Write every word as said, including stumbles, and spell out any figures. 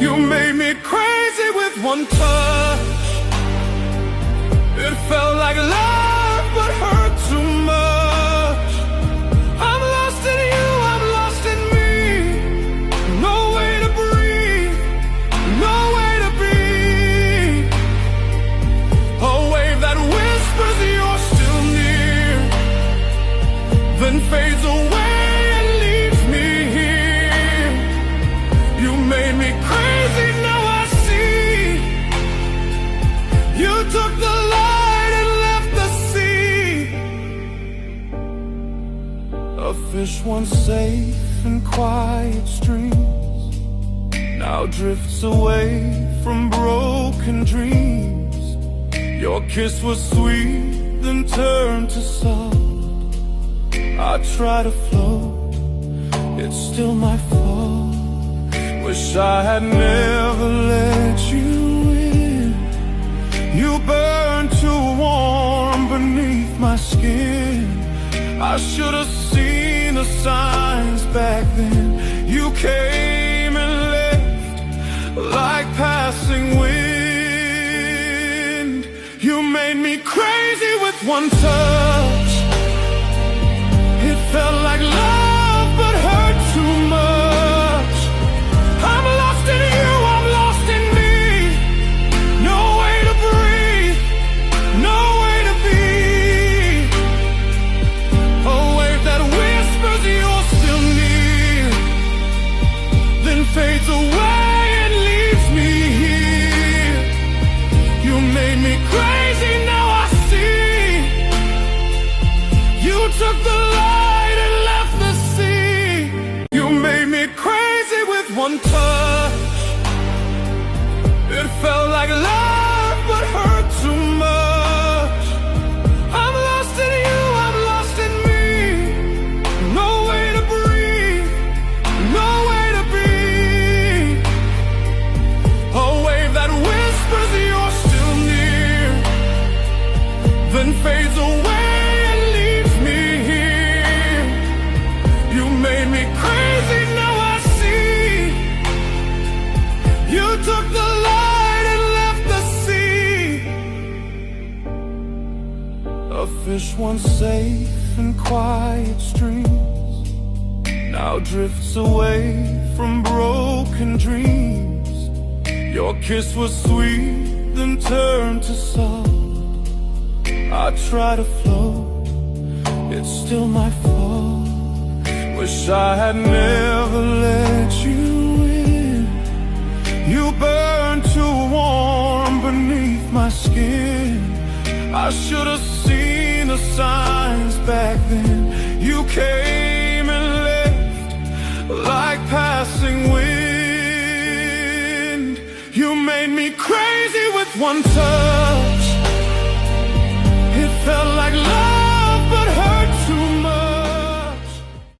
You made me crazy with one touch. It felt like love, but hurt too much. I'm lost in you, I'm lost in me. No way to breathe, no way to be. A wave that whispers you're still near, then fades away and leaves me here. You made me crazy, now I see. You took the light and left the sea. A fish once safe in quiet streams now drifts away from broken dreams. Your kiss was sweet, then turned to salt. I try to float, it's still my fault. Wish I had never let you in. You burned too warm beneath my skin. I should have seen the signs back then. You came and left like passing wind. You made me crazy with one touch. It felt like love, but hurt too much. I'm lost in you, I'm lost in me. No way to breathe, no way to be. A wave that whispers you're still near, then fades away and leaves me here. You made me crazy, now I see. You took the light and left the sea. You made me crazy with one touch. It felt like love, but hurt too much. I'm lost in you, I'm lost in me. No way to breathe, no way to be. A wave that whispers you're still near, then fades away and leaves me here. You made me crazy, now I see. You took the light and left the sea. A fish once safe in quiet streams now drifts away from broken dreams. Your kiss was sweet, then turned to salt. I try to float, it's still my fault. Wish I had never let you in. You burned too warm beneath my skin. I should have seen the signs back then. You came and left like passing wind. You made me crazy with one touch. It felt like love.